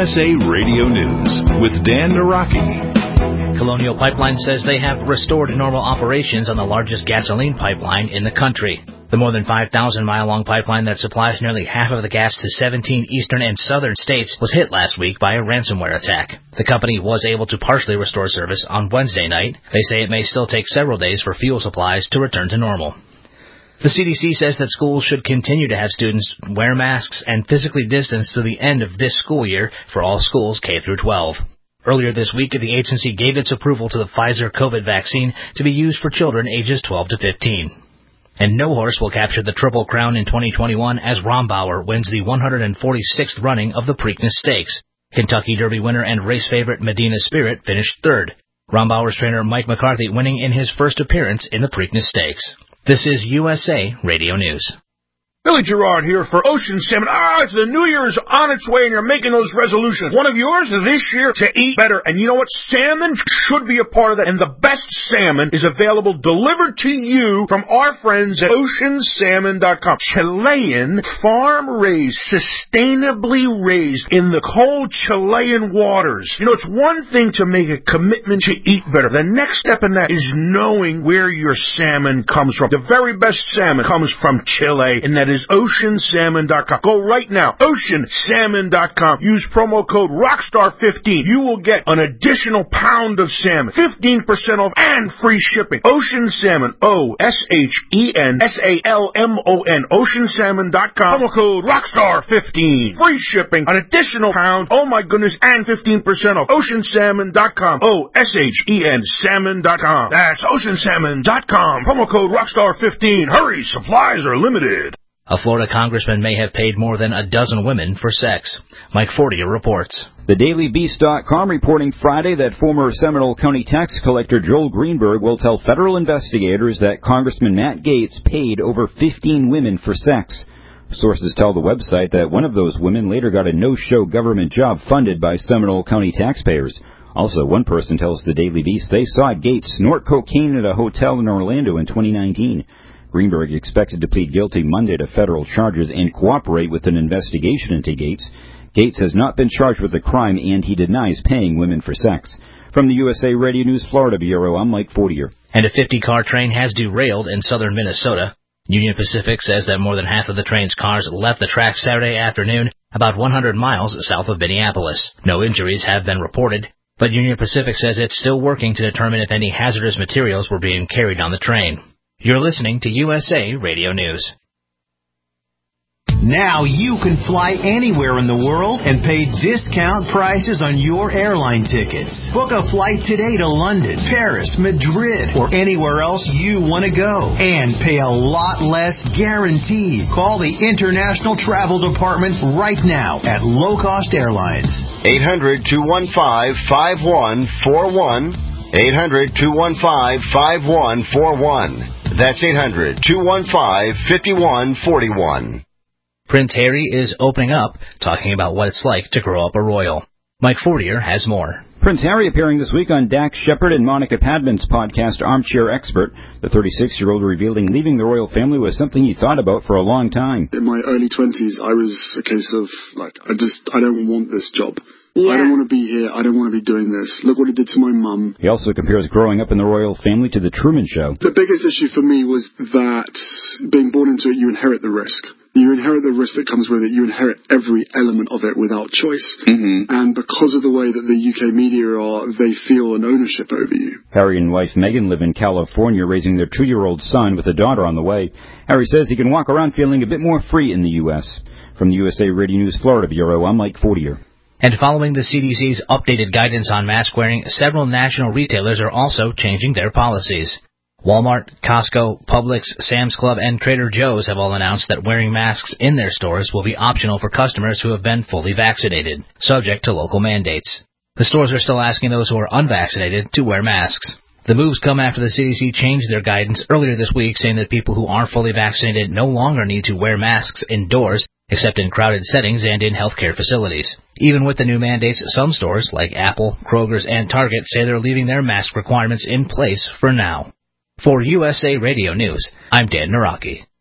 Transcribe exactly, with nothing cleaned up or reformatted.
S A Radio News with Dan Naraki. Colonial Pipeline says they have restored normal operations on the largest gasoline pipeline in the country. The more than five thousand mile long pipeline that supplies nearly half of the gas to seventeen eastern and southern states was hit last week by a ransomware attack. The company was able to partially restore service on Wednesday night. They say it may still take several days for fuel supplies to return to normal. The C D C says that schools should continue to have students wear masks and physically distance through the end of this school year for all schools K through twelve. Earlier this week, the agency gave its approval to the Pfizer COVID vaccine to be used for children ages twelve to fifteen. And no horse will capture the Triple Crown in twenty twenty-one as Rombauer wins the one hundred forty-sixth running of the Preakness Stakes. Kentucky Derby winner and race favorite Medina Spirit finished third. Rombauer's trainer Mike McCarthy winning in his first appearance in the Preakness Stakes. This is U S A Radio News. Billy Gerard here for Ocean Salmon. Ah, it's the New Year's on its way and you're making those resolutions. One of yours this year to eat better. And you know what? Salmon should be a part of that. And the best salmon is available delivered to you from our friends at ocean salmon dot com. Chilean, farm-raised, sustainably raised in the cold Chilean waters. You know, it's one thing to make a commitment to eat better. The next step in that is knowing where your salmon comes from. The very best salmon comes from Chile, and that is ocean salmon dot com. Go right now, ocean salmon dot com. Use promo code rockstar fifteen. You will get an additional pound of salmon, fifteen percent off, and free shipping. Ocean Salmon, O S H E N S A L M O N, ocean salmon dot com. Promo code rockstar fifteen. Free shipping, an additional pound, oh my goodness, and fifteen percent off. ocean salmon dot com. O S H E N salmon dot com. That's ocean salmon dot com. Promo code rockstar fifteen. Hurry, supplies are limited. A Florida congressman may have paid more than a dozen women for sex. Mike Fortier reports. The Daily Beast dot com reporting Friday that former Seminole County tax collector Joel Greenberg will tell federal investigators that Congressman Matt Gaetz paid over fifteen women for sex. Sources tell the website that one of those women later got a no-show government job funded by Seminole County taxpayers. Also, one person tells the Daily Beast they saw Gaetz snort cocaine at a hotel in Orlando in twenty nineteen. Greenberg expected to plead guilty Monday to federal charges and cooperate with an investigation into Gaetz. Gaetz has not been charged with the crime, and he denies paying women for sex. From the U S A Radio News Florida Bureau, I'm Mike Fortier. And a fifty-car train has derailed in southern Minnesota. Union Pacific says that more than half of the train's cars left the track Saturday afternoon, about one hundred miles south of Minneapolis. No injuries have been reported, but Union Pacific says it's still working to determine if any hazardous materials were being carried on the train. You're listening to U S A Radio News. Now you can fly anywhere in the world and pay discount prices on your airline tickets. Book a flight today to London, Paris, Madrid, or anywhere else you want to go. And pay a lot less guaranteed. Call the International Travel Department right now at Low Cost Airlines. eight hundred, two one five, five one four one. eight hundred, two one five, five one four one. That's eight hundred, two one five, five one four one. Prince Harry is opening up, talking about what it's like to grow up a royal. Mike Fortier has more. Prince Harry appearing this week on Dax Shepard and Monica Padman's podcast Armchair Expert. The thirty-six-year-old revealing leaving the royal family was something he thought about for a long time. In my early twenties, I was a case of, like, I just, I don't want this job. Yeah. I don't want to be here. I don't want to be doing this. Look what it did to my mum. He also compares growing up in the royal family to The Truman Show. The biggest issue for me was that being born into it, you inherit the risk. You inherit the risk that comes with it. You inherit every element of it without choice. Mm-hmm. And because of the way that the U K media are, they feel an ownership over you. Harry and wife Meghan live in California, raising their two-year-old son with a daughter on the way. Harry says he can walk around feeling a bit more free in the U S. From the U S A Radio News Florida Bureau, I'm Mike Fortier. And following the C D C's updated guidance on mask wearing, several national retailers are also changing their policies. Walmart, Costco, Publix, Sam's Club, and Trader Joe's have all announced that wearing masks in their stores will be optional for customers who have been fully vaccinated, subject to local mandates. The stores are still asking those who are unvaccinated to wear masks. The moves come after the C D C changed their guidance earlier this week, saying that people who are fully vaccinated no longer need to wear masks indoors, except in crowded settings and in healthcare facilities. Even with the new mandates, some stores, like Apple, Kroger's, and Target, say they're leaving their mask requirements in place for now. For U S A Radio News, I'm Dan Naraki.